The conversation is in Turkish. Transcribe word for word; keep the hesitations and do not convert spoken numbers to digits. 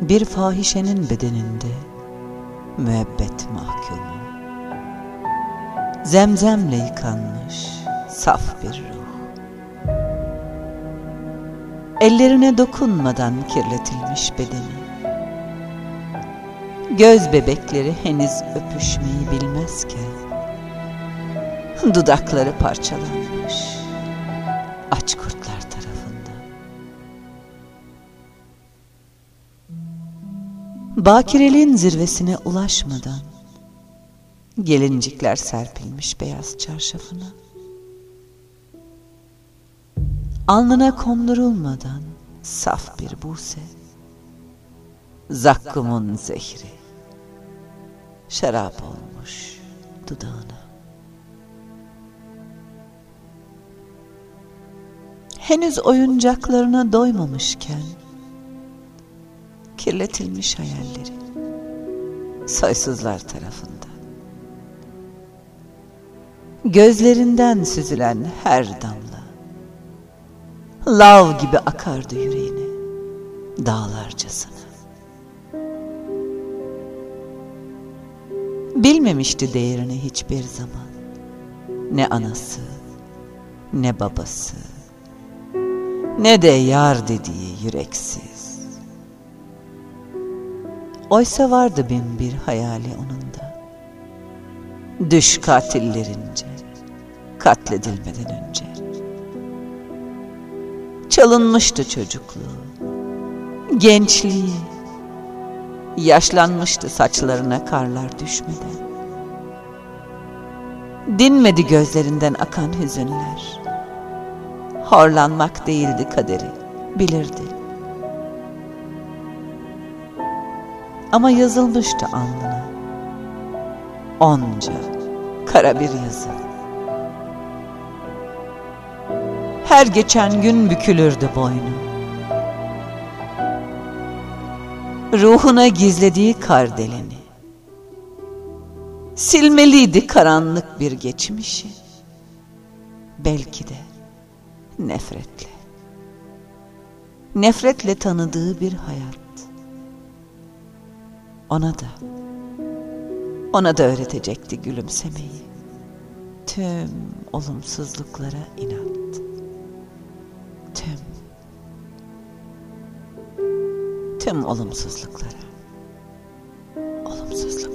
Bir fahişenin bedeninde müebbet mahkumu, zemzemle yıkanmış saf bir ruh, ellerine dokunmadan kirletilmiş bedeni, göz bebekleri henüz öpüşmeyi bilmezken dudakları parçalanmış aç kurtlar tarafından. Bakireliğin zirvesine ulaşmadan gelincikler serpilmiş beyaz çarşafına, alnına kondurulmadan saf bir buse, zakkumun zehri şarap olmuş dudağına. Henüz oyuncaklarına doymamışken kirletilmiş hayalleri soysuzlar tarafından. Gözlerinden süzülen her damla lav gibi akardı yüreğine dağlarcasına. Bilmemişti değerini hiçbir zaman, ne anası, ne babası, ne de yar dediği yüreksiz. Oysa vardı bin bir hayali onun da, düş katillerince, katledilmeden önce. Çalınmıştı çocukluğu, gençliği, yaşlanmıştı saçlarına karlar düşmeden. Dinmedi gözlerinden akan hüzünler, horlanmak değildi kaderi, bilirdi. Ama yazılmıştı alnına onca kara bir yazı. Her geçen gün bükülürdü boynu, ruhuna gizlediği kardeleni. Silmeliydi karanlık bir geçmişi, belki de nefretle. Nefretle tanıdığı bir hayat. Ona da, ona da öğretecekti gülümsemeyi. Tüm olumsuzluklara inat. Tüm, tüm olumsuzluklara, olumsuzluk.